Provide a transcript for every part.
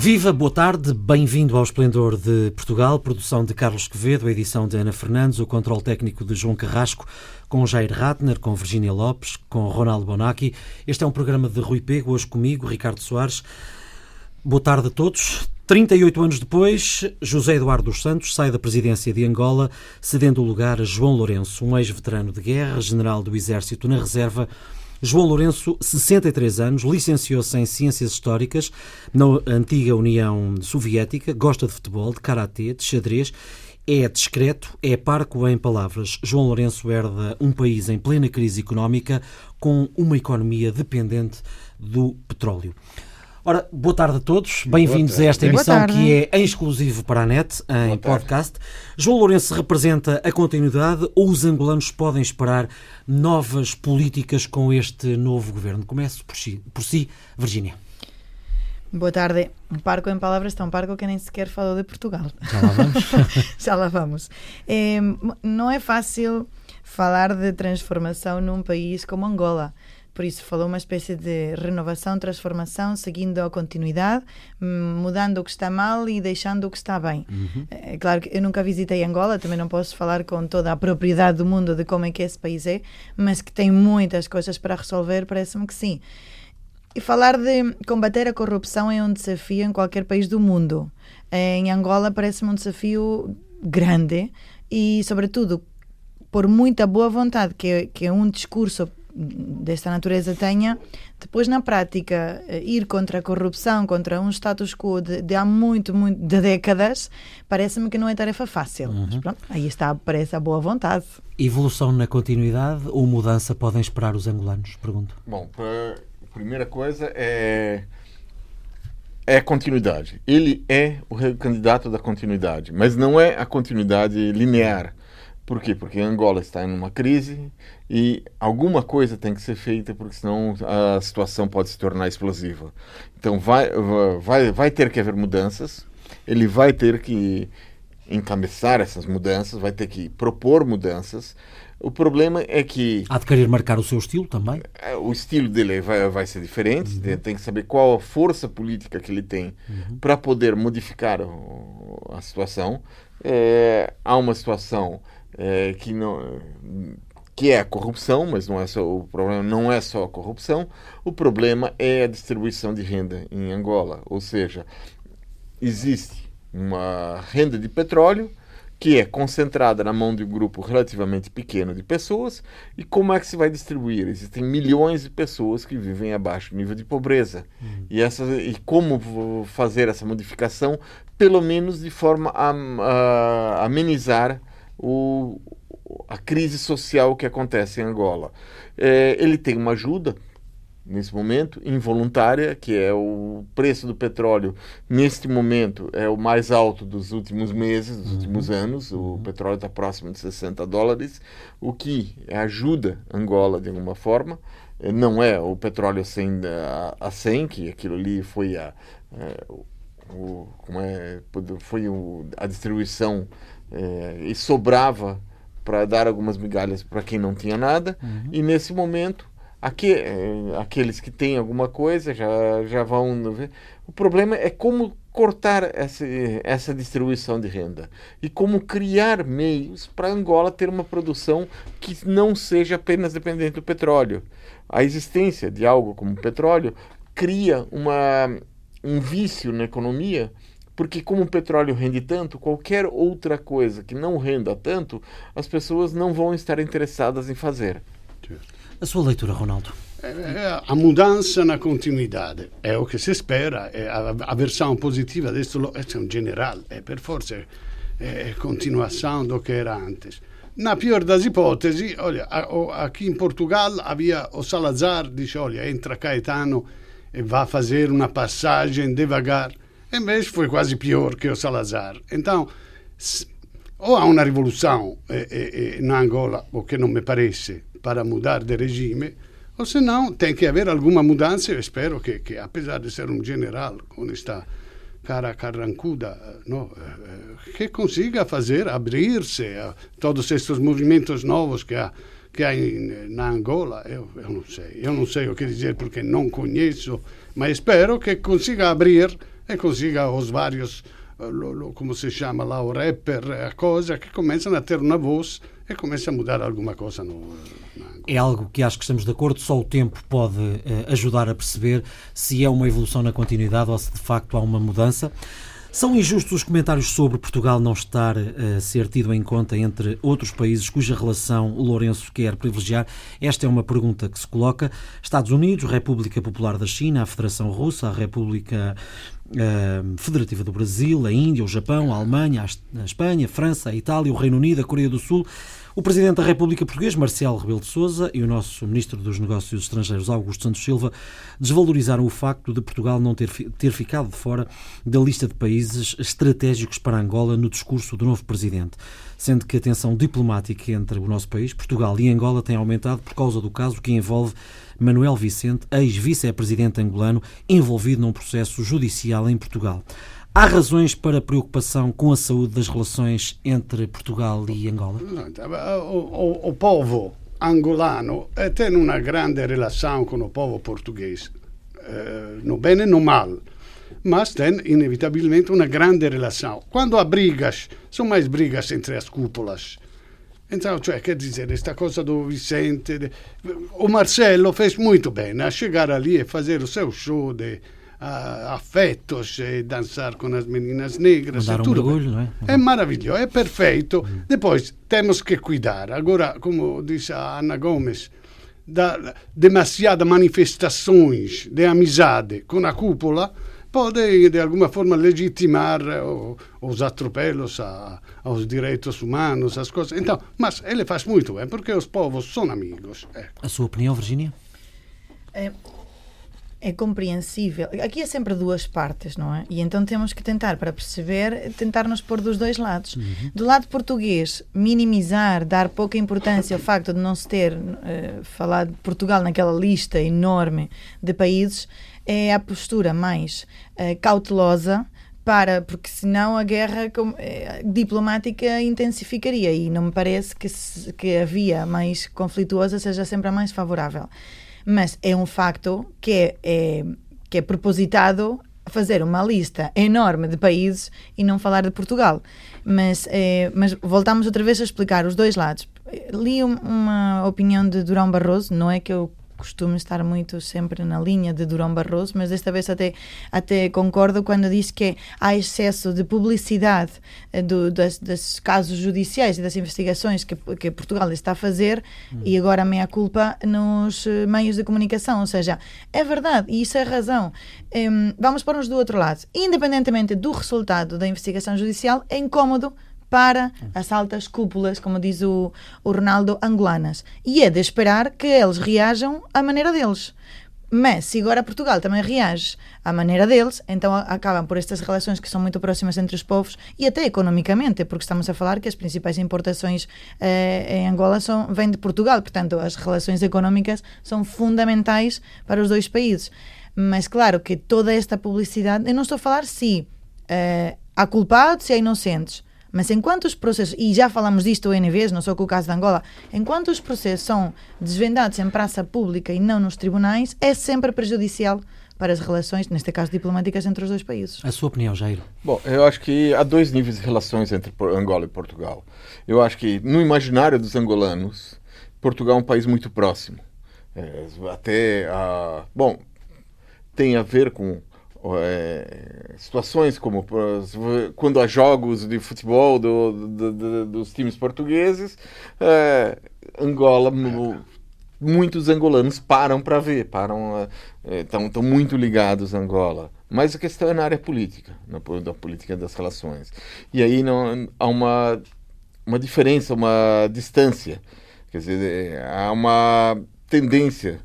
Viva, boa tarde, bem-vindo ao Esplendor de Portugal, produção de Carlos Quevedo, a edição de Ana Fernandes, o controle técnico de João Carrasco, com Jair Ratner, com Virgínia Lopes, com Ronaldo Bonacci. Este é um programa de Rui Pego, hoje comigo, Ricardo Soares. Boa tarde a todos. 38 anos depois, José Eduardo dos Santos sai da presidência de Angola, cedendo o lugar a João Lourenço, um ex-veterano de guerra, general do Exército na reserva. João Lourenço, 63 anos, licenciou-se em Ciências Históricas na antiga União Soviética, gosta de futebol, de karatê, de xadrez, é discreto, é parco em palavras. João Lourenço herda um país em plena crise económica com uma economia dependente do petróleo. Ora, boa tarde a todos, bem-vindos a esta emissão que é em exclusivo para a NET, em podcast. João Lourenço representa a continuidade ou os angolanos podem esperar novas políticas com este novo governo? Começo por si, Virgínia. Boa tarde. Um parco em palavras tão parco que nem sequer falou de Portugal. Já lá vamos. Já lá vamos. Não é fácil falar de transformação num país como Angola. Por isso falou uma espécie de renovação, transformação, seguindo a continuidade, mudando o que está mal e deixando o que está bem. É claro que eu nunca visitei Angola, também não posso falar com toda a propriedade do mundo de como é que esse país é, mas que tem muitas coisas para resolver, parece-me que sim. E falar de combater a corrupção é um desafio em qualquer país do mundo. Em Angola parece-me um desafio grande e, sobretudo, por muita boa vontade que um discurso desta natureza tenha, depois na prática ir contra a corrupção, contra um status quo de há de décadas, parece-me que não é tarefa fácil. Mas pronto, aí está, parece a boa vontade. Evolução na continuidade ou mudança podem esperar os angolanos? Pergunto. Bom, a primeira coisa é a continuidade. Ele é o candidato da continuidade, mas não é a continuidade linear. Por quê? Porque Angola está em uma crise e alguma coisa tem que ser feita, porque senão a situação pode se tornar explosiva. Então vai ter que haver mudanças, ele vai ter que encabeçar essas mudanças, vai ter que propor mudanças. O problema é que... Há de querer marcar o seu estilo também? O estilo dele vai ser diferente, tem que saber qual a força política que ele tem para poder modificar a situação. Há uma situação... que é a corrupção, mas não é só, o problema não é só a corrupção, o problema é a distribuição de renda em Angola, ou seja, existe uma renda de petróleo que é concentrada na mão de um grupo relativamente pequeno de pessoas, e como é que se vai distribuir? Existem milhões de pessoas que vivem abaixo do nível de pobreza, e como fazer essa modificação, pelo menos de forma a amenizar a crise social que acontece em Angola. Ele tem uma ajuda, nesse momento, involuntária, que é o preço do petróleo, neste momento, é o mais alto dos últimos meses, dos últimos anos. O petróleo está próximo de $60, o que ajuda Angola de alguma forma. Não é o petróleo a 100, que aquilo ali foi a distribuição e sobrava para dar algumas migalhas para quem não tinha nada, e nesse momento aqueles que têm alguma coisa já vão ver. O problema é como cortar essa distribuição de renda e como criar meios para Angola ter uma produção que não seja apenas dependente do petróleo. A existência de algo como petróleo cria um vício na economia, porque como o petróleo rende tanto, qualquer outra coisa que não renda tanto, as pessoas não vão estar interessadas em fazer. A sua leitura, Ronaldo? A mudança na continuidade é o que se espera, a versão positiva disso é um general, per forza é continuação do que era antes. Na pior das hipóteses, olha, aqui em Portugal havia o Salazar, dice, olha, entra Caetano e vai fazer uma passagem devagar. Em vez foi quase pior que o Salazar. Então, ou há uma revolução na Angola, o que não me parece, para mudar de regime, ou senão tem que haver alguma mudança. Eu espero que apesar de ser um general com esta cara carrancuda, que consiga fazer, abrir-se a todos estes movimentos novos que che ha in Angola, io non sei o che dire perché non conheço, ma spero che consiga abrir e consiga os vários, como se chama lá, o rapper, a coisa, que começam a ter uma voz e começam a mudar alguma coisa no Angola. É algo que acho que estamos de acordo, só o tempo pode ajudar a perceber se é uma evolução na continuidade ou se de facto há uma mudança. São injustos os comentários sobre Portugal não estar a ser tido em conta entre outros países cuja relação o Lourenço quer privilegiar? Esta é uma pergunta que se coloca. Estados Unidos, República Popular da China, a Federação Russa, a República Federativa do Brasil, a Índia, o Japão, a Alemanha, a Espanha, a França, a Itália, o Reino Unido, a Coreia do Sul, o Presidente da República Portuguesa, Marcelo Rebelo de Sousa, e o nosso Ministro dos Negócios Estrangeiros, Augusto Santos Silva, desvalorizaram o facto de Portugal não ter ficado de fora da lista de países estratégicos para Angola no discurso do novo Presidente, sendo que a tensão diplomática entre o nosso país, Portugal e Angola tem aumentado por causa do caso que envolve Manuel Vicente, ex-vice-presidente angolano, envolvido num processo judicial em Portugal. Há razões para preocupação com a saúde das relações entre Portugal e Angola? O povo angolano tem uma grande relação com o povo português, no bem e no mal, mas tem inevitavelmente uma grande relação. Quando há brigas, são mais brigas entre as cúpulas. Então, quer dizer, esta coisa do Vicente, o Marcelo fez muito bem a chegar ali e fazer o seu show de afetos e dançar com as meninas negras. Dar mergulho, não é? É maravilhoso, é perfeito. Depois, temos que cuidar. Agora, como disse a Ana Gomes, demasiadas manifestações de amizade com a cúpula podem, de alguma forma, legitimar os atropelos aos direitos humanos, as coisas. Então, mas ele faz muito bem, porque os povos são amigos. A sua opinião, Virgínia? É compreensível. Aqui é sempre duas partes, não é? E então temos que tentar, para perceber, tentar nos pôr dos dois lados. Do lado português, minimizar, dar pouca importância ao facto de não se ter falado de Portugal naquela lista enorme de países, é a postura mais cautelosa, porque senão a guerra diplomática intensificaria e não me parece que a via mais conflituosa seja sempre a mais favorável. Mas é um facto que é propositado fazer uma lista enorme de países e não falar de Portugal. Mas voltamos outra vez a explicar os dois lados. Li uma opinião de Durão Barroso, não é que eu costumo estar muito sempre na linha de Durão Barroso, mas desta vez até concordo quando diz que há excesso de publicidade dos casos judiciais e das investigações que Portugal está a fazer e agora a meia-culpa nos meios de comunicação, ou seja, é verdade e isso é razão. Vamos pôr-nos do outro lado. Independentemente do resultado da investigação judicial, é incómodo para as altas cúpulas, como diz o Ronaldo, angolanas. E é de esperar que eles reajam à maneira deles. Mas, se agora Portugal também reage à maneira deles, então acabam por estas relações que são muito próximas entre os povos e até economicamente, porque estamos a falar que as principais importações em Angola vêm de Portugal. Portanto, as relações económicas são fundamentais para os dois países. Mas, claro, que toda esta publicidade... Eu não estou a falar se há culpados e há inocentes. Mas enquanto os processos, e já falamos disto N vezes, não só com o caso de Angola, enquanto os processos são desvendados em praça pública e não nos tribunais, é sempre prejudicial para as relações, neste caso diplomáticas, entre os dois países. A sua opinião, Jair? Bom, eu acho que há dois níveis de relações entre Angola e Portugal. Eu acho que, no imaginário dos angolanos, Portugal é um país muito próximo. Bom, tem a ver com situações como quando há jogos de futebol dos times portugueses, Angola, muitos angolanos param para ver, estão muito ligados a Angola. Mas a questão é na área política, na política das relações. E aí não, há uma diferença, uma distância. Quer dizer, há uma tendência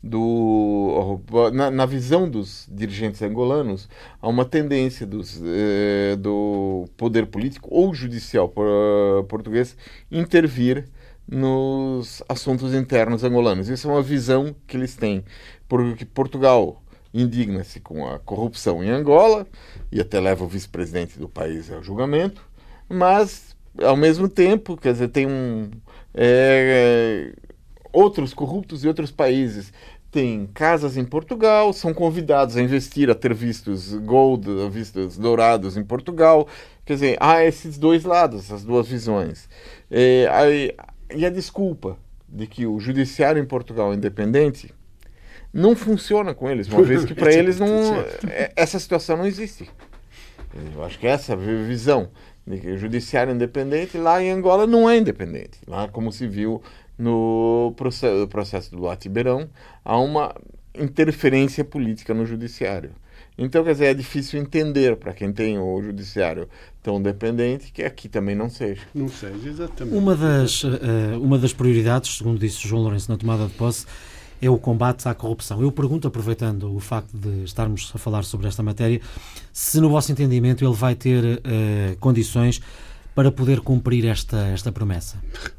na visão dos dirigentes angolanos, há uma tendência do poder político ou judicial português intervir nos assuntos internos angolanos. Isso é uma visão que eles têm, porque Portugal indigna-se com a corrupção em Angola e até leva o vice-presidente do país ao julgamento, mas ao mesmo tempo, quer dizer, tem outros corruptos de outros países têm casas em Portugal, são convidados a investir, a ter vistos gold, vistos dourados em Portugal. Quer dizer, há esses dois lados, essas duas visões. E a desculpa de que o judiciário em Portugal é independente não funciona com eles, uma vez que para eles essa situação não existe. Eu acho que essa é a visão, de que o judiciário é independente, lá em Angola não é independente. Lá, como se viu no processo do Luati Beirão, há uma interferência política no judiciário. Então, quer dizer, é difícil entender para quem tem o judiciário tão dependente que aqui também não seja. Não seja, exatamente. Uma das prioridades, segundo disse João Lourenço na tomada de posse, é o combate à corrupção. Eu pergunto, aproveitando o facto de estarmos a falar sobre esta matéria, se no vosso entendimento ele vai ter condições para poder cumprir esta promessa.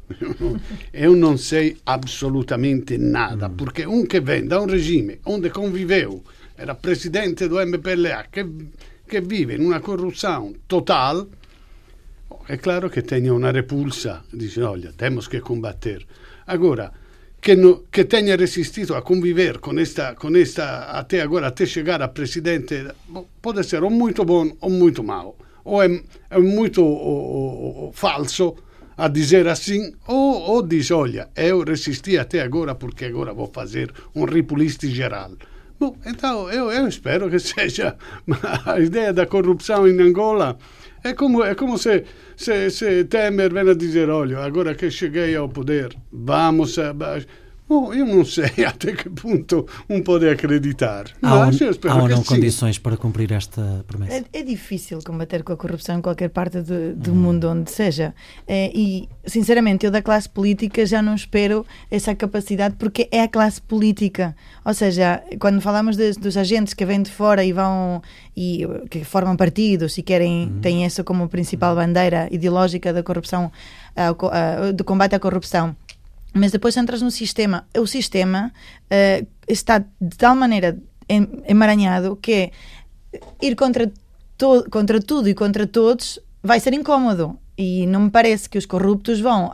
Eu não sei absolutamente nada, porque que vem da um regime onde conviveu, era presidente do MPLA, que vive in una corruzione total, è chiaro che tenha una repulsa, dice, olha, temos que combater. Agora, que tenha resistido a conviver com esta até chegar a presidente, pode ser ou muito bom ou muito mau, ou é muito falso a dizer assim, ou diz, olha, eu resisti até agora porque agora vou fazer ripuliste geral. Bom, então eu espero que seja a ideia da corrupção em Angola. É como se Temer vem a dizer, olha, agora que cheguei ao poder, vamos a... eu não sei até que ponto pode acreditar. Há ou não condições para cumprir esta promessa? É difícil combater com a corrupção em qualquer parte do mundo onde seja. E, sinceramente, eu da classe política já não espero essa capacidade, porque é a classe política. Ou seja, quando falamos dos agentes que vêm de fora e vão e que formam partidos e têm isso como principal bandeira ideológica da corrupção, do combate à corrupção, mas depois entras no sistema. O sistema está de tal maneira emaranhado que ir contra tudo e contra todos vai ser incómodo. E não me parece que os corruptos vão,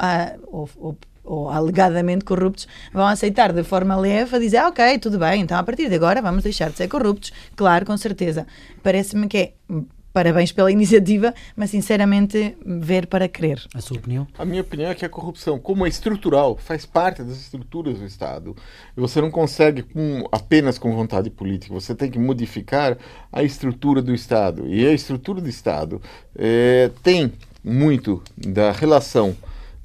ou alegadamente corruptos, vão aceitar de forma leve a dizer, ok, tudo bem, então a partir de agora vamos deixar de ser corruptos. Claro, com certeza. Parece-me que parabéns pela iniciativa, mas sinceramente ver para crer. A sua opinião? A minha opinião é que a corrupção, como é estrutural, faz parte das estruturas do Estado. E você não consegue apenas com vontade política, você tem que modificar a estrutura do Estado. E a estrutura do Estado tem muito da relação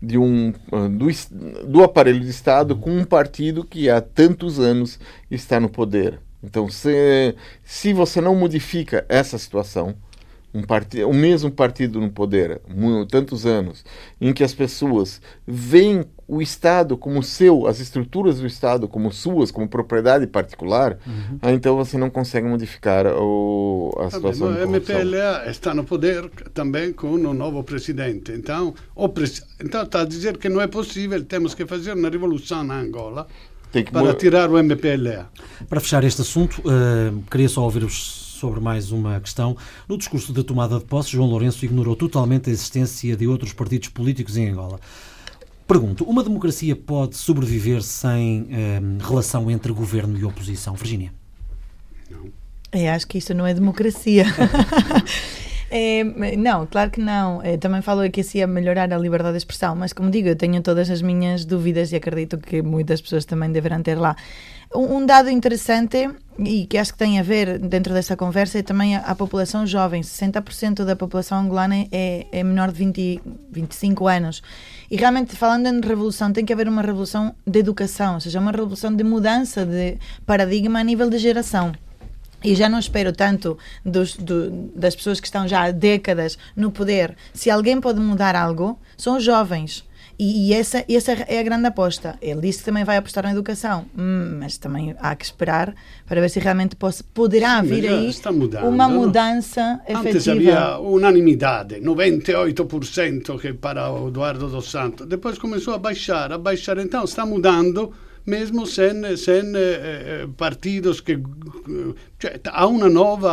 do aparelho de Estado com um partido que há tantos anos está no poder. Então, se você não modifica essa situação, o mesmo partido no poder, tantos anos, em que as pessoas veem o Estado como seu, as estruturas do Estado como suas, como propriedade particular, então você não consegue modificar a situação de corrupção. O MPLA está no poder também com um novo presidente. Então está a dizer que não é possível, temos que fazer uma revolução na Angola para tirar o MPLA. Para fechar este assunto, queria só ouvir-vos sobre mais uma questão. No discurso de tomada de posse, João Lourenço ignorou totalmente a existência de outros partidos políticos em Angola. Pergunto, uma democracia pode sobreviver sem relação entre governo e oposição? Virgínia? Não. Eu acho que isso não é democracia. Não, claro que não. Também falo que isso ia melhorar a liberdade de expressão, mas como digo, eu tenho todas as minhas dúvidas e acredito que muitas pessoas também deverão ter lá. Um dado interessante e que acho que tem a ver dentro dessa conversa é também a população jovem. 60% da população angolana é menor de 25 anos. E realmente, falando em revolução, tem que haver uma revolução de educação, ou seja, uma revolução de mudança de paradigma a nível de geração. E já não espero tanto das pessoas que estão já há décadas no poder. Se alguém pode mudar algo, são os jovens. E essa é a grande aposta. Ele disse que também vai apostar na educação, mas também há que esperar para ver se realmente poderá vir aí uma mudança efetiva. Antes havia unanimidade, 98% que para o Eduardo dos Santos. Depois começou a baixar. Então está mudando, mesmo sem partidos que... há uma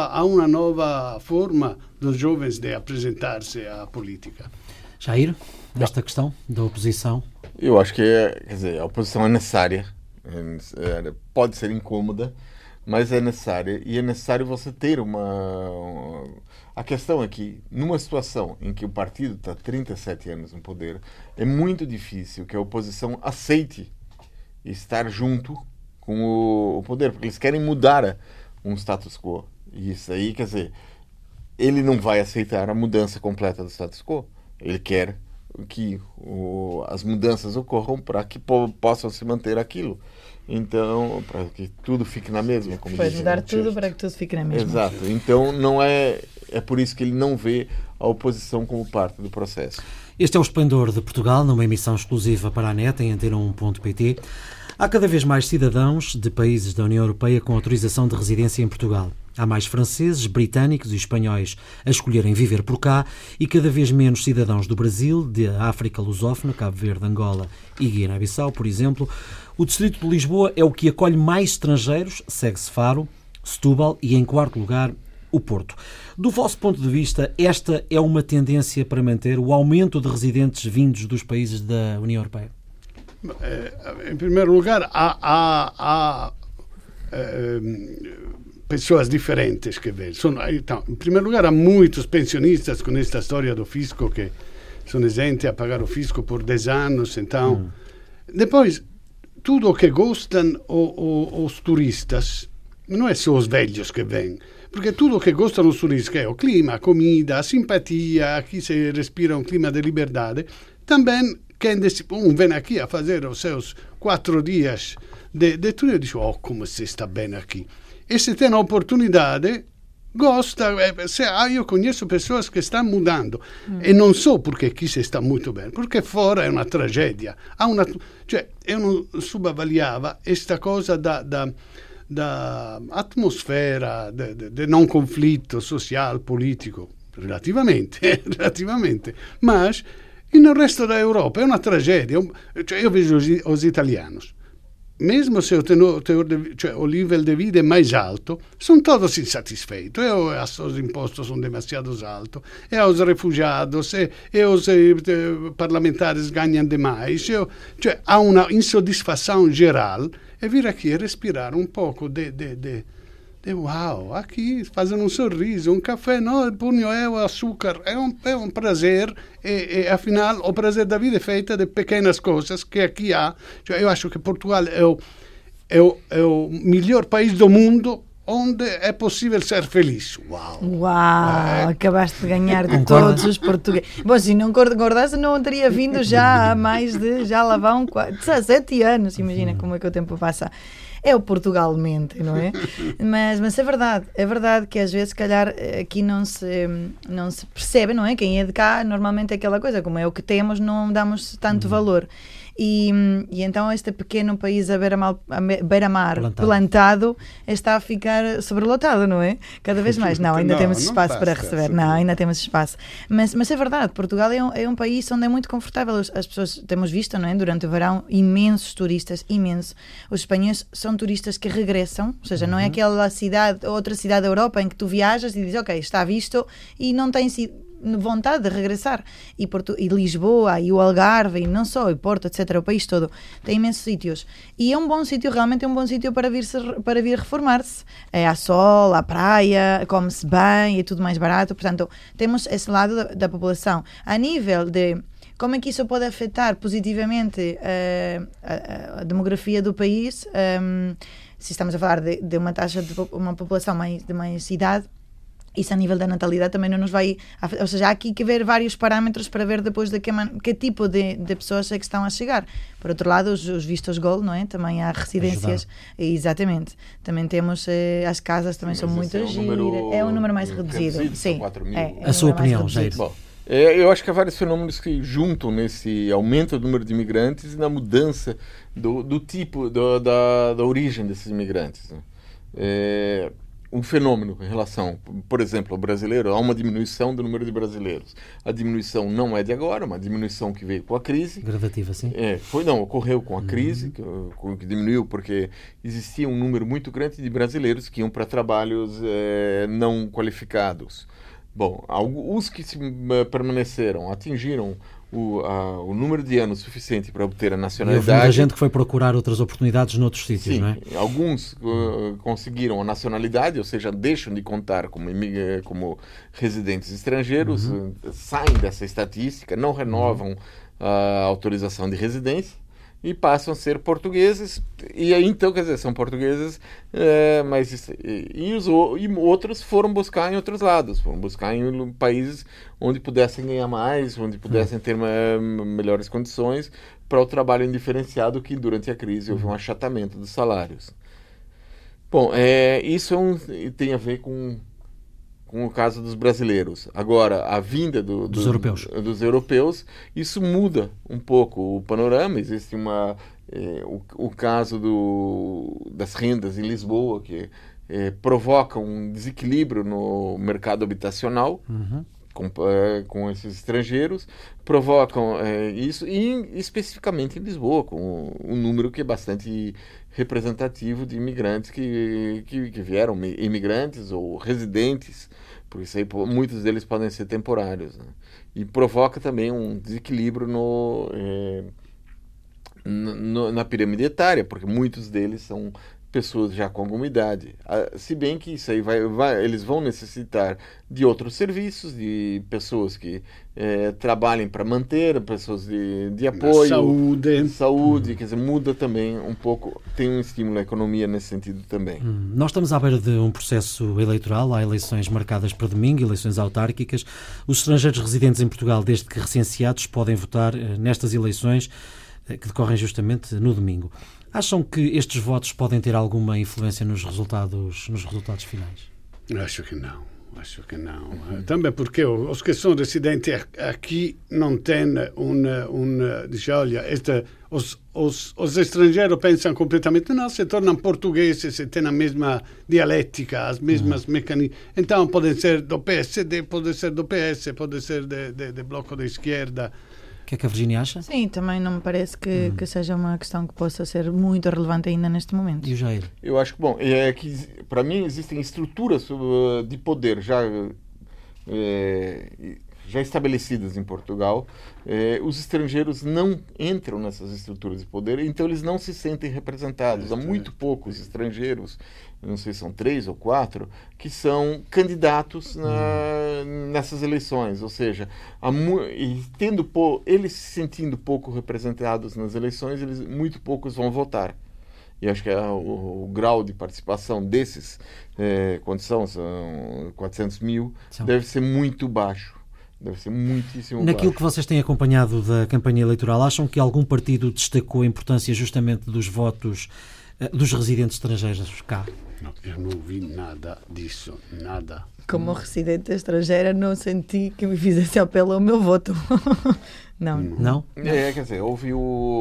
nova forma dos jovens de apresentar-se à política. Jair, nesta questão da oposição? Eu acho que quer dizer, a oposição é necessária, pode ser incômoda, mas é necessária, e é necessário você ter A questão é que, numa situação em que o partido está 37 anos no poder, é muito difícil que a oposição aceite estar junto com o poder, porque eles querem mudar um status quo. E isso aí, quer dizer, ele não vai aceitar a mudança completa do status quo. Ele quer que as mudanças ocorram para que possam se manter aquilo. Então, para que tudo fique na mesma, como Pois, mudar tudo para que tudo fique na mesma. Exato. Então, não é por isso que ele não vê a oposição como parte do processo. Este é o Esplendor de Portugal, numa emissão exclusiva para a NET, em antena1.pt. Há cada vez mais cidadãos de países da União Europeia com autorização de residência em Portugal. Há mais franceses, britânicos e espanhóis a escolherem viver por cá e cada vez menos cidadãos do Brasil, da África lusófona, Cabo Verde, Angola e Guiné-Bissau, por exemplo. O distrito de Lisboa é o que acolhe mais estrangeiros, segue-se Faro, Setúbal e, em quarto lugar, o Porto. Do vosso ponto de vista, esta é uma tendência para manter o aumento de residentes vindos dos países da União Europeia? Em primeiro lugar, há pessoas diferentes que vêm. Então, em primeiro lugar, há muitos pensionistas com esta história do fisco que são isentos a pagar o fisco por 10 anos. Então, depois, tudo o que gostam os turistas, não é só os velhos que vêm, porque tudo o que gostam os turistas, que é o clima, a comida, a simpatia, aqui se respira um clima de liberdade, também quem vem aqui a fazer os seus 4 dias de turismo e diz, como se está bem aqui. E se tem a oportunidade, gosta. Eu conheço pessoas que estão mudando e não só porque aqui se está muito bem, porque fora é uma tragédia. Eu não subavaliava esta coisa da atmosfera de não conflito social, político, relativamente, mas no resto da Europa é uma tragédia. Eu vejo os italianos, mesmo se o nível de vida é mais alto, são todos insatisfeitos. Os impostos são demasiado altos, os refugiados, os parlamentares ganham demais. Há uma insatisfação geral e vir aqui e respirar um pouco de uau, aqui fazendo um sorriso, um café, não, punho é o açúcar, é um prazer e afinal o prazer da vida é feito de pequenas coisas que aqui há. Eu acho que Portugal é o melhor país do mundo onde é possível ser feliz. Uau, acabaste de ganhar de todos os portugueses. Bom, se não concordasse, não teria vindo já há já lá vão 17 anos. Imagina como é que o tempo passa. É o Portugal mente, não é? Mas é verdade que às vezes, se calhar, aqui não se percebe, não é? Quem é de cá, normalmente é aquela coisa, como é o que temos, não damos tanto valor. E então este pequeno país a beira-mar plantado está a ficar sobrelotado, não é? Cada vez mais. Não, ainda temos espaço para receber. Não, ainda temos espaço. Mas é verdade, Portugal é um país onde é muito confortável. As pessoas, temos visto, não é? Durante o verão, imensos turistas, imenso. Os espanhóis são turistas que regressam, ou seja, não é aquela outra cidade da Europa em que tu viajas e dizes, ok, está visto, e não tens vontade de regressar. E Lisboa, e o Algarve, e não só, e Porto, etc., o país todo, tem imensos sítios. E é um bom sítio, realmente é um bom sítio para vir reformar-se. É à sol, à praia, come-se bem, é tudo mais barato. Portanto, temos esse lado da população. A nível de como é que isso pode afetar positivamente a demografia do país, se estamos a falar de uma taxa de uma população de mais idade, isso a nível da natalidade também não nos vai... Ou seja, há aqui que ver vários parâmetros para ver depois de que tipo de pessoas é que estão a chegar. Por outro lado, os vistos gold, não é? Também há residências. Exatamente. Também temos... as casas também são muito giras. É um número mais reduzido. Sim. 4 mil. A sua opinião, Jair? Bom, eu acho que há vários fenômenos que juntam nesse aumento do número de imigrantes e na mudança do tipo, da origem desses imigrantes. Um fenômeno em relação, por exemplo, ao brasileiro, há uma diminuição do número de brasileiros. A diminuição não é de agora, uma diminuição que veio com a crise. Gradativa, sim. Ocorreu com a crise, que diminuiu porque existia um número muito grande de brasileiros que iam para trabalhos não qualificados. Bom, os que permaneceram atingiram o número de anos suficiente para obter a E houve nacionalidade. muita gente que foi procurar outras oportunidades noutros sítios, Sim, não é? alguns conseguiram a nacionalidade, ou seja, deixam de contar como residentes estrangeiros, saem dessa estatística, não renovam a autorização de residência e passam a ser portugueses. E aí, então, quer dizer, são portugueses, e outros foram buscar em outros lados, foram buscar em países onde pudessem ganhar mais, onde pudessem ter melhores condições para o trabalho indiferenciado, que durante a crise houve um achatamento dos salários. Bom, isso tem a ver com o caso dos brasileiros. Agora, a vinda dos europeus, isso muda um pouco o panorama. Existe o caso das rendas em Lisboa, que provoca um desequilíbrio no mercado habitacional, com esses estrangeiros, provocam isso, e especificamente em Lisboa, com um número que é bastante representativo de imigrantes que vieram, imigrantes ou residentes, por isso aí muitos deles podem ser temporários, né? E provoca também um desequilíbrio na pirâmide etária, porque muitos deles são pessoas já com alguma idade, se bem que isso aí eles vão necessitar de outros serviços, de pessoas que trabalhem para manter, pessoas de apoio, saúde, quer dizer, muda também um pouco, tem um estímulo à economia nesse sentido também. Nós estamos à beira de um processo eleitoral, há eleições marcadas para domingo, eleições autárquicas. Os estrangeiros residentes em Portugal, desde que recenseados, podem votar nestas eleições que decorrem justamente no domingo. Acham que estes votos podem ter alguma influência nos resultados finais? Acho que não. Também porque os que são residentes aqui não têm diz, olha, os estrangeiros pensam completamente, não, se tornam portugueses, se têm a mesma dialética, as mesmas mecanismos. Então, podem ser do PSD, pode ser do PS, pode ser do Bloco da Esquerda. O que é que a Virgínia acha? Sim, também não me parece que seja uma questão que possa ser muito relevante ainda neste momento. E o Jair? Eu acho que, que para mim existem estruturas de poder já estabelecidas em Portugal. Os estrangeiros não entram nessas estruturas de poder, então eles não se sentem representados. Há muito poucos estrangeiros, não sei se são 3 ou 4, que são candidatos nessas eleições, ou seja, eles se sentindo pouco representados nas eleições, muito poucos vão votar. E acho que o grau de participação desses, quando são 400 mil, deve ser muito baixo. Deve ser muitíssimo Naquilo baixo. que vocês têm acompanhado da campanha eleitoral, acham que algum partido destacou a importância justamente dos votos dos residentes estrangeiros cá? Não, eu não vi nada disso, nada. Como residente estrangeira, não senti que me fizesse apelo ao meu voto. Não? Quer dizer, houve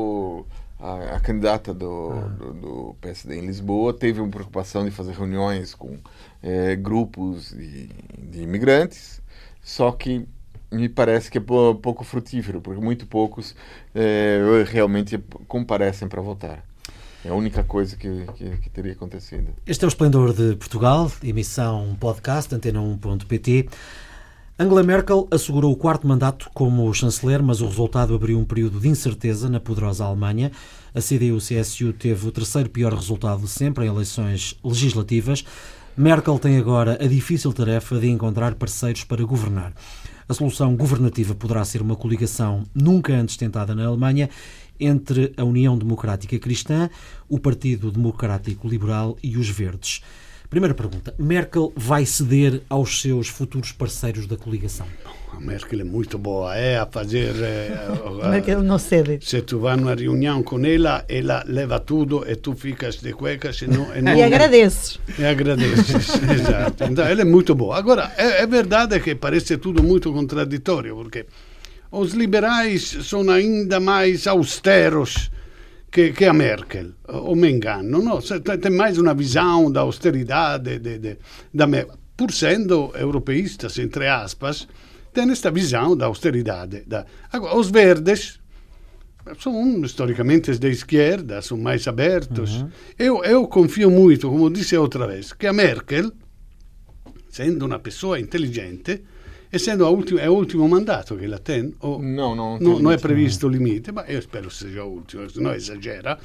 a candidata do PSD em Lisboa teve uma preocupação de fazer reuniões com grupos de imigrantes, só que me parece que é pouco frutífero, porque muito poucos realmente comparecem para votar. É a única coisa que teria acontecido. Este é o Esplendor de Portugal, emissão podcast, antena1.pt. Angela Merkel assegurou o 4º mandato como chanceler, mas o resultado abriu um período de incerteza na poderosa Alemanha. A CDU-CSU teve o 3º pior resultado de sempre em eleições legislativas. Merkel tem agora a difícil tarefa de encontrar parceiros para governar. A solução governativa poderá ser uma coligação nunca antes tentada na Alemanha entre a União Democrática Cristã, o Partido Democrático Liberal e os Verdes. Primeira pergunta. Merkel vai ceder aos seus futuros parceiros da coligação? A Merkel é muito boa a fazer... Merkel não cede. Se tu vai numa reunião com ela leva tudo e tu ficas de cuecas e não... E agradeces. E agradeces, exato. Então, ela é muito boa. Agora, é verdade que parece tudo muito contraditório, porque os liberais são ainda mais austeros que a Merkel, ou me engano, não? Tem mais uma visão da austeridade da Merkel. Por sendo europeístas, entre aspas, tem esta visão da austeridade. Agora, os verdes são historicamente de esquerda, são mais abertos. Eu confio muito, como disse outra vez, que a Merkel, sendo uma pessoa inteligente, essendo è l'ultimo mandato che la tem? Non è previsto limite, ma io spero sia l'ultimo, se no esagera.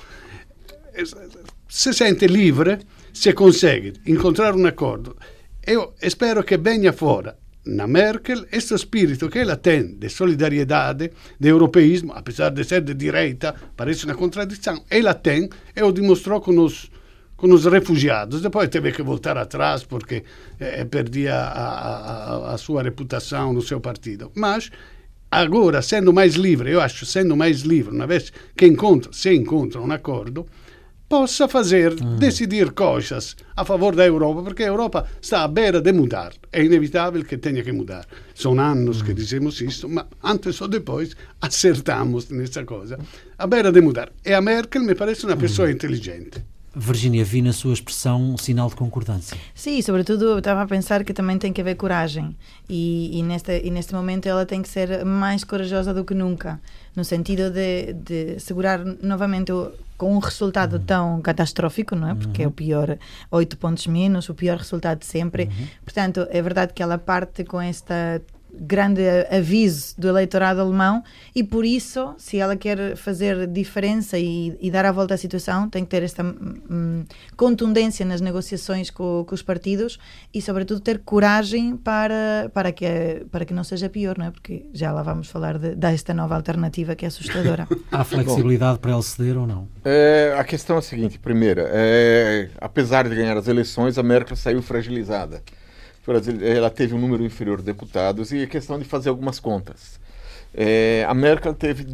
Se sente livre, se consegue incontrare un accordo. Io spero che venga fuori na Merkel questo spirito che ela tem de solidariedade, de europeísmo, apesar de ser de direita, parece uma contradição, ela tem, e o dimostrou com os refugiados. Depois teve que voltar atrás porque perdia a sua reputação no seu partido. Mas agora, sendo mais livre, eu acho, sendo mais livre, uma vez que se encontra um acordo, possa decidir coisas a favor da Europa, porque a Europa está à beira de mudar. É inevitável que tenha que mudar. São anos que dizemos isso, mas antes ou depois acertamos nessa coisa. À beira de mudar. E a Merkel me parece uma pessoa inteligente. Virgínia, vi na sua expressão um sinal de concordância. Sim, sobretudo eu estava a pensar que também tem que haver coragem e neste momento ela tem que ser mais corajosa do que nunca, no sentido de segurar novamente com um resultado tão catastrófico, não é? Porque é o pior, 8 pontos menos, o pior resultado de sempre. Portanto, é verdade que ela parte com esta grande aviso do eleitorado alemão e por isso, se ela quer fazer diferença e dar a volta à situação, tem que ter esta contundência nas negociações com os partidos e sobretudo ter coragem para que não seja pior, não é? Porque já lá vamos falar desta nova alternativa que é assustadora. Há flexibilidade para ela ceder ou não? A questão é a seguinte: primeira, apesar de ganhar as eleições, a Merkel saiu fragilizada. Ela teve um número inferior de deputados e é questão de fazer algumas contas. A Merkel teve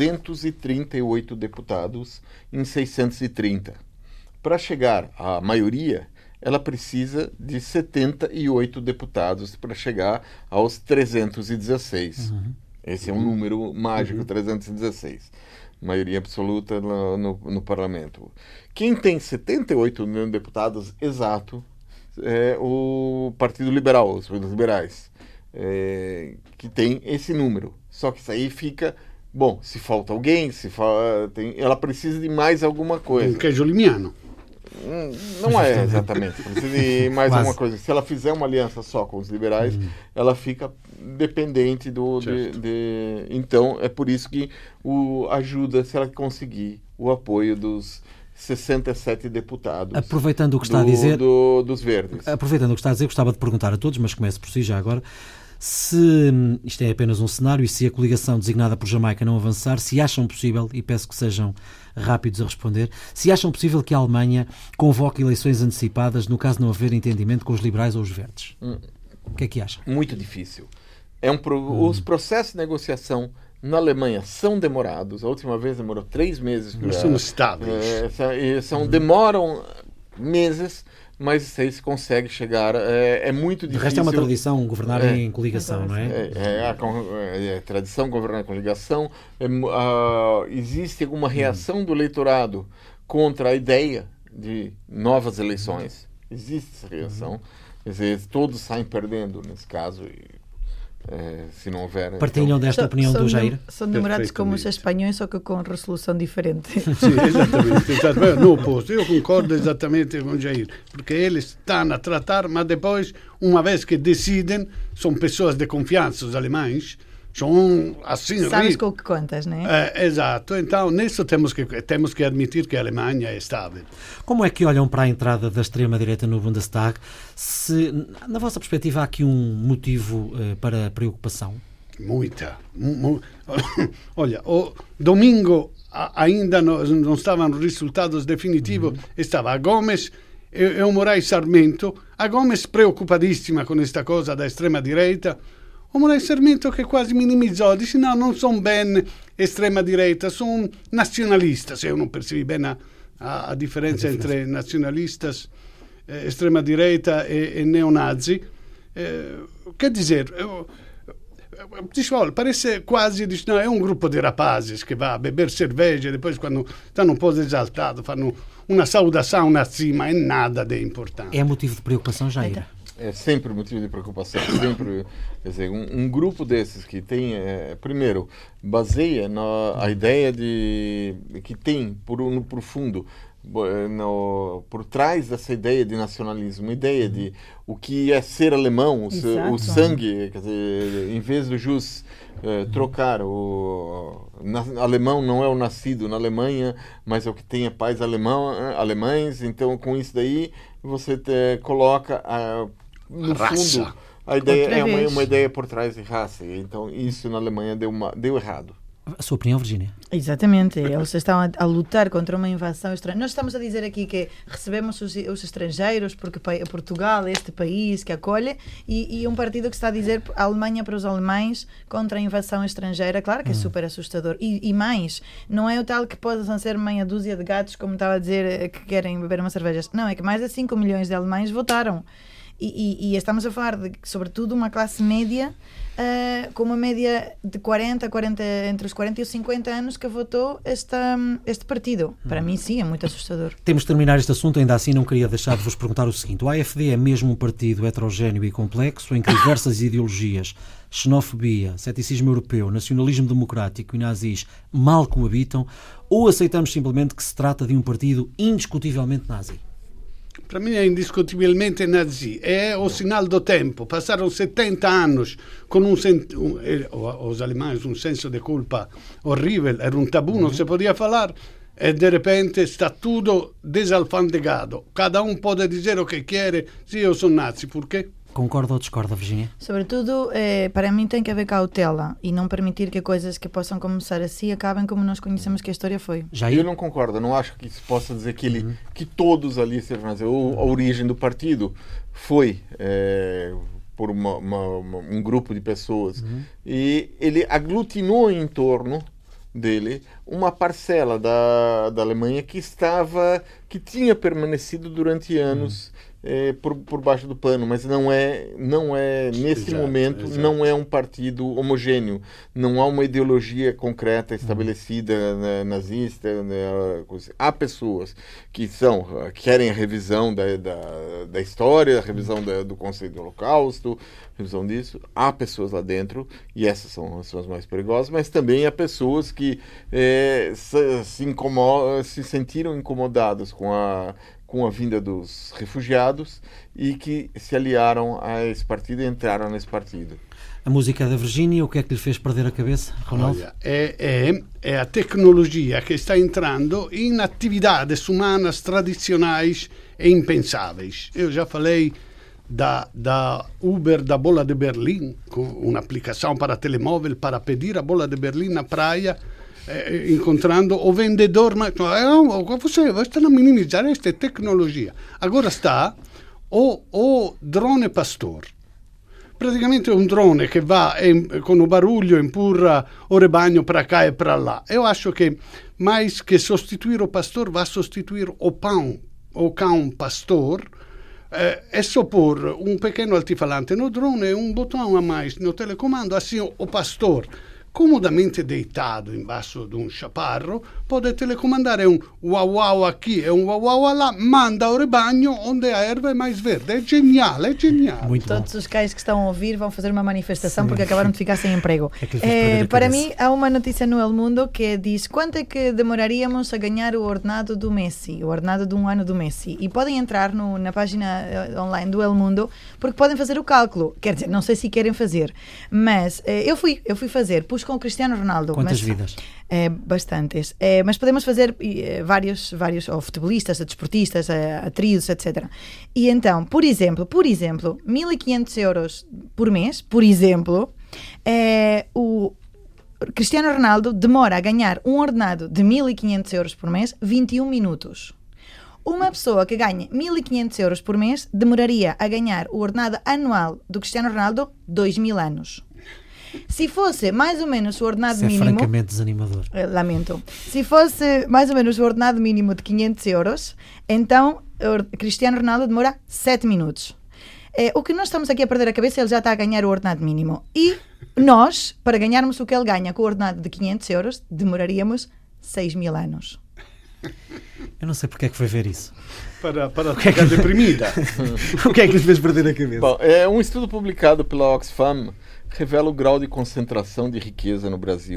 238 deputados em 630. Para chegar à maioria, ela precisa de 78 deputados para chegar aos 316. Esse é um número mágico, 316. Maioria absoluta no parlamento. Quem tem 78 deputados exato é o Partido Liberal, os liberais, que tem esse número. Só que isso aí fica... Bom, se falta alguém, ela precisa de mais alguma coisa. Um queijo limiano. Não é exatamente. Precisa de mais alguma coisa. Se ela fizer uma aliança só com os liberais, ela fica dependente Então, é por isso que ajuda, se ela conseguir o apoio dos 67 deputados. Aproveitando o que está a dizer, dos Verdes. Aproveitando o que está a dizer, gostava de perguntar a todos, mas começo por si já agora, se isto é apenas um cenário e se a coligação designada por Jamaica não avançar, se acham possível, e peço que sejam rápidos a responder, se acham possível que a Alemanha convoque eleições antecipadas no caso de não haver entendimento com os liberais ou os verdes. O que é que acham? Muito difícil. Os processos de negociação na Alemanha são demorados. A última vez demorou 3 meses. Nós somos estáveis. Demoram meses, mas isso aí se consegue chegar. É muito difícil. De resto é uma tradição governar em coligação, não é? É tradição governar em coligação. Existe alguma reação do eleitorado contra a ideia de novas eleições. Existe essa reação. Quer dizer, todos saem perdendo nesse caso. Se não houver... Partilham desta opinião do Jair? São demorados como os espanhóis, só que com resolução diferente. Sim, exatamente. No oposto. Eu concordo exatamente com o Jair, porque eles estão a tratar, mas depois, uma vez que decidem, são pessoas de confiança, os alemães, são assim... Sabes com o que contas, não é? Exato. Então, nisso temos que admitir que a Alemanha é estável. Como é que olham para a entrada da extrema-direita no Bundestag? Se, na vossa perspectiva, há aqui um motivo para preocupação? Muita. Olha, o domingo ainda não estavam resultados definitivos. Estava a Gomes e o Moraes Sarmento. A Gomes preocupadíssima com esta coisa da extrema-direita. O Moraes Sarmento che quasi minimizzò, disse non sono ben estrema direita, sono nazionalistas. Eu não percebi bem a diferença entre nazionalistas, extrema direita e neonazi. Quer dizer, parece quase, não, é um grupo de rapazes que vai beber cerveja e depois, quando estão um pouco exaltados, fanno uma saudação nazi, ma é nada de importante. É motivo de preocupação, Jair? É sempre motivo de preocupação. Sempre, quer dizer, um grupo desses que tem, primeiro, baseia a ideia de que tem, por fundo, por trás dessa ideia de nacionalismo, ideia de o que é ser alemão, o sangue, quer dizer, em vez do jus trocar alemão não é o nascido na Alemanha, mas é o que tem pais alemães, então com isso daí você coloca no fundo a ideia é uma ideia por trás de raça, então isso na Alemanha deu errado. A sua opinião, Virgínia? Exatamente, eles estão a lutar contra uma invasão estrangeira. Nós estamos a dizer aqui que recebemos os estrangeiros porque Portugal é este país que acolhe e um partido que está a dizer a Alemanha para os alemães contra a invasão estrangeira, claro que é super assustador. E mais, não é o tal que possam ser meia dúzia de gatos, como estava a dizer, que querem beber uma cerveja. Não, é que mais de 5 milhões de alemães votaram. E estamos a falar de, sobretudo, uma classe média com uma média de entre os 40 e os 50 anos que votou este partido. Para mim, sim, é muito assustador. Temos de terminar este assunto, ainda assim não queria deixar de vos perguntar o seguinte. O AfD é mesmo um partido heterogéneo e complexo, em que diversas ideologias, xenofobia, ceticismo europeu, nacionalismo democrático e nazis mal coabitam, ou aceitamos simplesmente que se trata de um partido indiscutivelmente nazi? Para mim é indiscutivelmente nazi. É o sinal do tempo. Passaram 70 anos com os alemães um senso de culpa horrível, era um tabu, não se podia falar, e de repente está tudo desalfandegado. Cada um pode dizer o que quer. Sim, eu sou nazi. Por quê? Concorda ou discorda, Virgínia? Sobretudo, para mim tem que haver cautela e não permitir que coisas que possam começar assim acabem como nós conhecemos que a história foi. Eu não concordo, não acho que se possa dizer que todos ali sejam nazis. A origem do partido foi por um grupo de pessoas e ele aglutinou em torno dele uma parcela da Alemanha que tinha permanecido durante anos por baixo do pano, mas não é nesse momento. Não é um partido homogêneo, não há uma ideologia concreta estabelecida nazista, há pessoas que querem a revisão da história, a revisão do conceito do Holocausto, revisão disso, há pessoas lá dentro e essas são as mais perigosas, mas também há pessoas que se sentiram incomodadas com a vinda dos refugiados e que se aliaram a esse partido e entraram nesse partido. A música da Virgínia, o que é que lhe fez perder a cabeça, Ronaldo? Olha, é a tecnologia que está entrando em atividades humanas tradicionais e impensáveis. Eu já falei da Uber da Bola de Berlim, com uma aplicação para telemóvel para pedir a Bola de Berlim na praia, encontrando o vendedor, mas você está a minimizar esta tecnologia. Agora está o drone pastor. Praticamente é um drone que vai com o barulho empurra o rebanho para cá e para lá. Eu acho que mais que sostituir o pastor, vai sostituir o cão pastor. É só pôr um pequeno altifalante no drone e um botão a mais no telecomando, assim o pastor, comodamente deitado embaixo de um chaparro, pode telecomandar um uau-uau aqui e um uau-uau lá, manda o rebanho onde a erva é mais verde. É genial, é genial. Muito Todos bom. Os cães que estão a ouvir vão fazer uma manifestação porque acabaram de ficar sem emprego. Para mim, há uma notícia no El Mundo que diz quanto é que demoraríamos a ganhar o ordenado do Messi, o ordenado de um ano do Messi. E podem entrar na página online do El Mundo porque podem fazer o cálculo. Quer dizer, não sei se querem fazer, mas eu fui fazer, pus com o Cristiano Ronaldo. Quantas vidas? Bastantes. Mas podemos fazer vários ou futebolistas, desportistas, atrizes, etc. E então, por exemplo, 1.500 euros por mês, por exemplo, o Cristiano Ronaldo demora a ganhar um ordenado de 1.500 euros por mês 21 minutos. Uma pessoa que ganha 1.500 euros por mês demoraria a ganhar o ordenado anual do Cristiano Ronaldo 2.000 anos. Se fosse mais ou menos o ordenado mínimo... é francamente desanimador. Lamento. Se fosse mais ou menos o ordenado mínimo de 500 euros, então o Cristiano Ronaldo demora 7 minutos. O que nós estamos aqui a perder a cabeça, ele já está a ganhar o ordenado mínimo. E nós, para ganharmos o que ele ganha com o ordenado de 500 euros, demoraríamos 6.000 anos. Eu não sei porque é que foi ver isso. Para ficar deprimida. O que é que lhe fez perder a cabeça? Bom, um estudo publicado pela Oxfam revela o grau de concentração de riqueza no Brasil.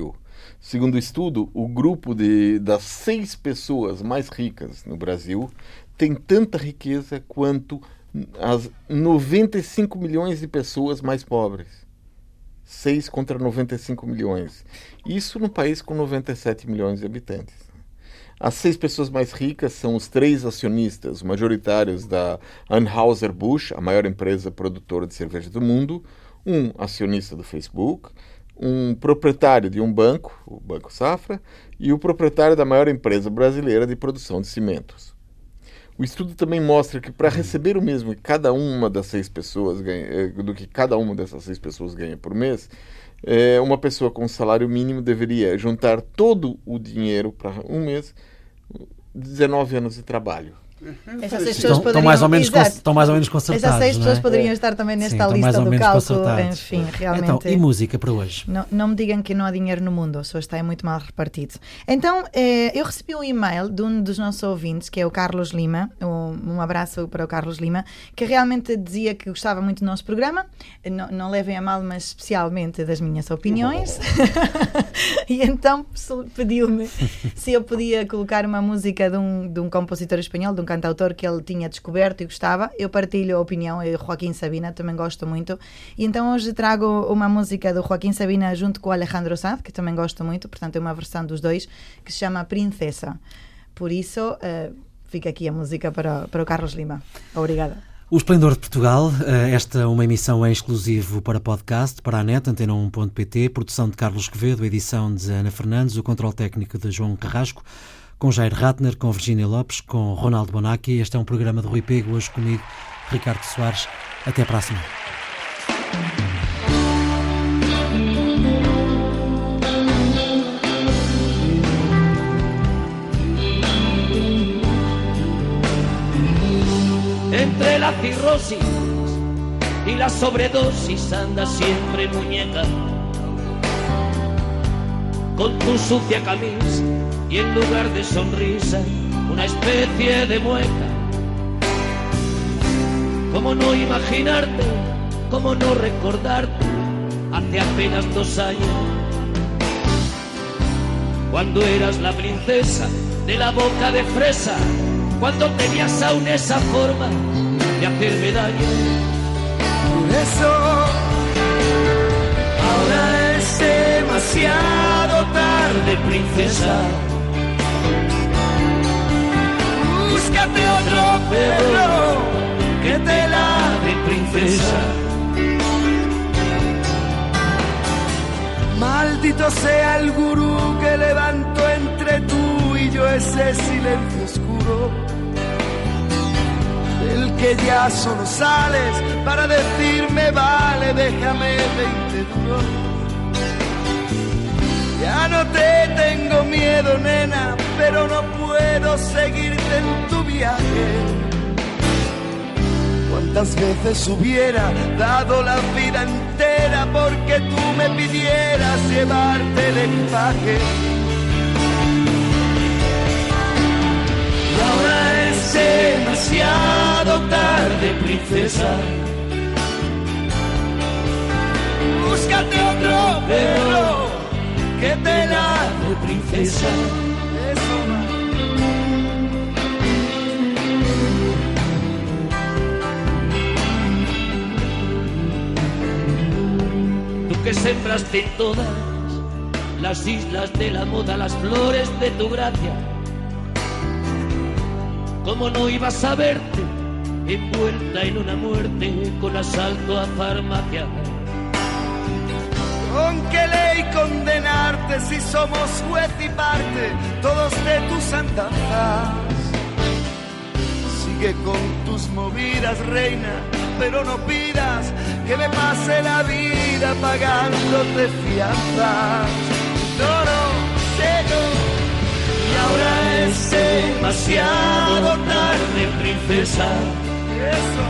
Segundo o estudo, o grupo das 6 pessoas mais ricas no Brasil tem tanta riqueza quanto as 95 milhões de pessoas mais pobres. 6 contra 95 milhões. Isso num país com 97 milhões de habitantes. As 6 pessoas mais ricas são os 3 acionistas majoritários da Anheuser-Busch, a maior empresa produtora de cerveja do mundo, um acionista do Facebook, um proprietário de um banco, o Banco Safra, e o proprietário da maior empresa brasileira de produção de cimentos. O estudo também mostra que para receber o mesmo que cada uma das 6 pessoas ganha, do que cada uma dessas 6 pessoas ganha por mês, uma pessoa com salário mínimo deveria juntar todo o dinheiro para um mês, 19 anos de trabalho. Essas 6 pessoas estão mais ou menos concertadas. Essas 6 pessoas poderiam estar também nesta lista do cálculo. Enfim, realmente. Então, e música para hoje? Não me digam que não há dinheiro no mundo, só está muito mal repartido. Então, eu recebi um e-mail de um dos nossos ouvintes, que é o Carlos Lima. Um abraço para o Carlos Lima, que realmente dizia que gostava muito do nosso programa. Não levem a mal, mas especialmente das minhas opiniões. E então pediu-me se eu podia colocar uma música de um compositor espanhol, de um cantautor que ele tinha descoberto e gostava. Eu partilho a opinião, eu Joaquim Sabina, também gosto muito. E então hoje trago uma música do Joaquim Sabina junto com o Alejandro Sanz, que também gosto muito, portanto é uma versão dos dois, que se chama Princesa. Por isso, fica aqui a música para o Carlos Lima. Obrigada. O Esplendor de Portugal, esta é uma emissão em exclusivo para podcast, para a net, antena1.pt, produção de Carlos Quevedo, edição de Ana Fernandes, o controle técnico de João Carrasco, com Jair Ratner, com Virgínia Lopes, com Ronaldo Bonacci. Este é um programa de Rui Pego, hoje comigo, Ricardo Soares. Até para a semana. Entre la cirrosis y la sobredosis anda siempre muñeca, con tu sucia camisa y en lugar de sonrisa una especie de mueca. ¿Cómo no imaginarte, cómo no recordarte hace apenas 2 años, cuando eras la princesa de la boca de fresa, cuando tenías aún esa forma de hacerme daño? Por eso ahora es demasiado tarde, princesa. Búscate otro perro que te ladre, princesa. Maldito sea el gurú que levantó entre tú y yo ese silencio oscuro, del que ya solo sales para decirme vale, déjame 20 duros. Ya no te tengo miedo, nena, pero no puedo seguirte en tu viaje. ¿Cuántas veces hubiera dado la vida entera porque tú me pidieras llevarte el equipaje? Y ahora es demasiado tarde, princesa. Búscate otro perro que te ladre, princesa. Eso va. Tú que sembraste en todas las islas de la moda las flores de tu gracia, ¿cómo no ibas a verte envuelta en una muerte con asalto a farmacia? ¿Con qué ley condenarte si somos juez y parte todos de tus andanzas? Sigue con tus movidas, reina, pero no pidas que me pase la vida pagándote fianzas. No, no, no. Y ahora es demasiado tarde, princesa. Eso.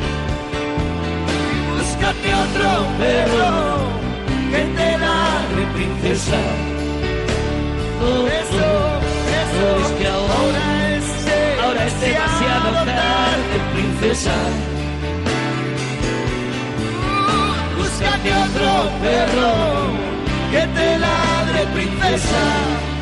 Y búscate otro perro que te ladre, princesa. No, eso, es que ahora es demasiado tarde, princesa. Búscate otro perro que te ladre princesa.